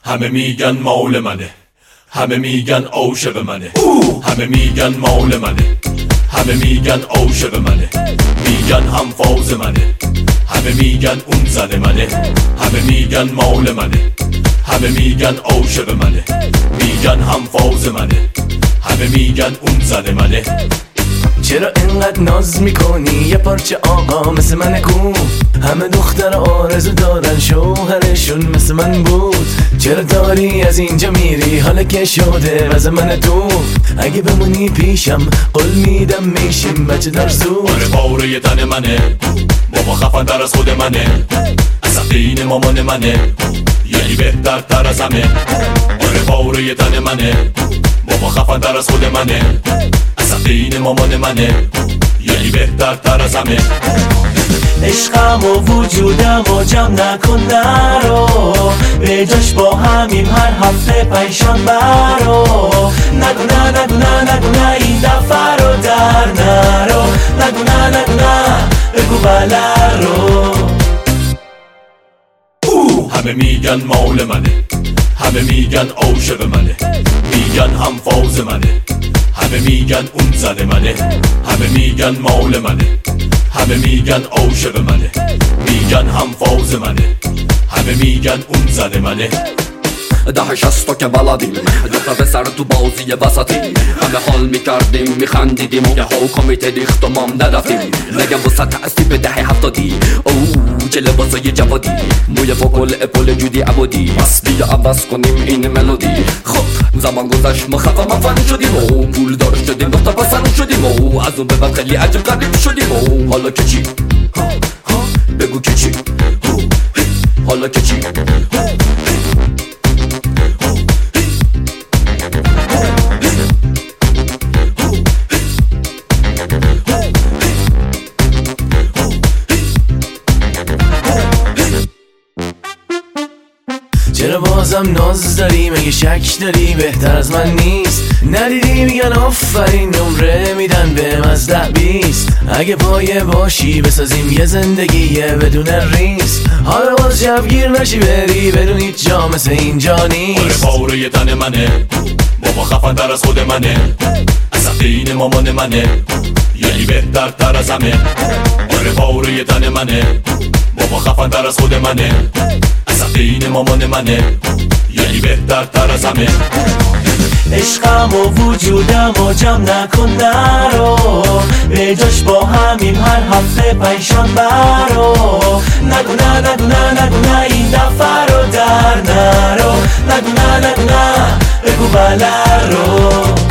همه میگن مال منه، همه میگن عاشق منه، همه میگن مال منه، همه میگن عاشق منه، میگن هم فاز منه، همه میگن اون زن منه، همه میگن مال منه، همه میگن عاشق منه، میگن هم فاز منه، همه میگن اون زن منه. چرا اینقدر ناز میکنی یه پارچه آقا مثل من کو؟ همه دختر آرزو دارن شوهرشون مثل من بود. چرا داری از اینجا میری حالا که شده واسه من تو؟ اگه بمونی پیشم قول میدم میشیم بچه دار زود. آره پاره تن منه، بابا خفن تر از خود منه، اصلا دین مامان منه، یعنی بهتر تر از همه. آره پاره تن منه، بابا خفن تر از خود منه، اصلا دین مامان منه، یعنی بهتر تر از همه. عشقم و وجودم و جمع نکن نرو، به جاش با همیم هر هفته پریشان برو. نگو نه نگو نه نگو نه این دفعه رو در نرو، نگو نه نگو نه بگو بله رو. همه میگن مال منه، همه میگن عاشق منه، میگن هم فاز منه، همه میگن اون زن منه، همه میگن مال منه، همه میگن عاشق منه، میگن هم فاز منه، همه میگن اون زن منه. 10-60 که بلدیم دوتا به سر تو بازی وسطی، همه حال میکردیم میخندیدیم یه ها کمیته ریخت و مام نرفتیم. نگم وسط تأسیب 10-70 اوه چه لباسای جوادی، موی فوکل اپول جودی عبودی، بس بیا عوض کنیم این ملودی. خب زمان گذشت ما خفا مفن شدیم و پول دار شدیم دوتا پسند شدیم و از اون به بعد خیلی عجب غریب شدیم و حالا که چی؟ بگو که چی؟ حالا که چی؟ چرا بازم ناز داری؟ مگه شک داری بهتر از من نیست؟ ندیدی میگن آفرین نمره میدن بهم از 10-20. اگه پایه باشی بسازیم یه زندگی بدون ریسک. حالا باز شبگیر نشی بری بدون هیچ جا مثل اینجا نیست. آره پاره تن منه، بابا خفن تر از خود منه، اصلا دین مامان منه، یعنی بهتر تر از همه. آره پاره تن منه، بابا خفن تر از خود منه، اصلا دین مامان منه، یعنی بهتر تر از همه. عشقم و وجودم و جمع نکن نرو، به جاش با همیم هر هفته پریشان برو. نگو نه نگو نه نگو نه این دفعه رو در نرو، نگو نه نگو نه بگو بله رو.